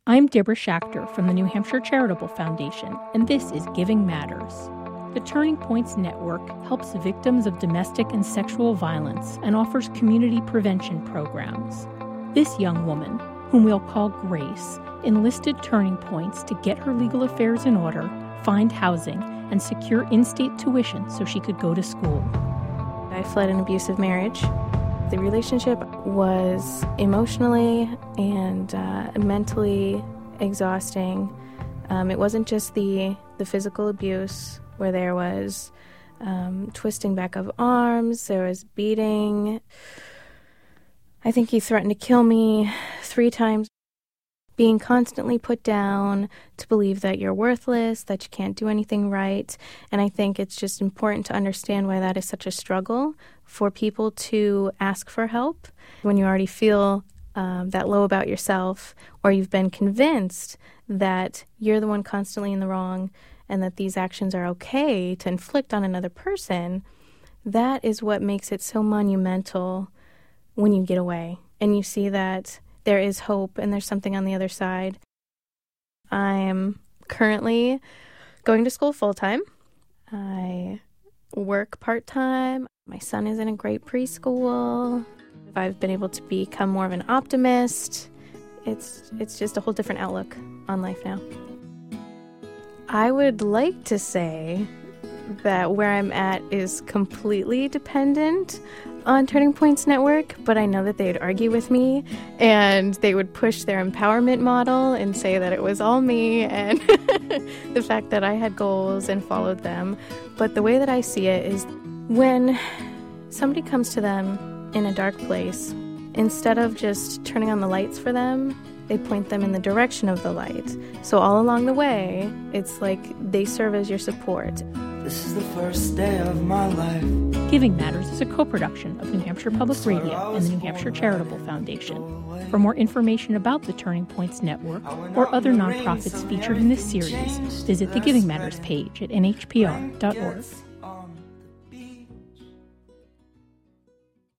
I'm Deborah Schachter from the New Hampshire Charitable Foundation, and this is Giving Matters. The Turning Points Network helps victims of domestic and sexual violence and offers community prevention programs. This young woman, whom we'll call Grace, enlisted Turning Points to get her legal affairs in order, find housing, and secure in-state tuition so she could go to school. I fled an abusive marriage. The relationship was emotionally and mentally exhausting. It wasn't just the physical abuse, where there was twisting back of arms, there was beating. I think he threatened to kill me 3 times. Being constantly put down to believe that you're worthless, that you can't do anything right. And I think it's just important to understand why that is such a struggle for people to ask for help when you already feel that low about yourself, or you've been convinced that you're the one constantly in the wrong and that these actions are okay to inflict on another person. That is what makes it so monumental when you get away and you see that there is hope and there's something on the other side. I'm currently going to school full-time. I work part-time. My son is in a great preschool. I've been able to become more of an optimist. It's just a whole different outlook on life now. I would like to say that where I'm at is completely dependent on Turning Points Network, but I know that they would argue with me and they would push their empowerment model and say that it was all me and the fact that I had goals and followed them. But the way that I see it is when somebody comes to them in a dark place, instead of just turning on the lights for them, they point them in the direction of the light. So all along the way, it's like they serve as your support. This is the first day of my life. Giving Matters is a co-production of New Hampshire Public Radio and the New Hampshire Charitable Foundation. For more information about the Turning Points Network or other nonprofits featured in this series, visit the Giving Matters page at nhpr.org.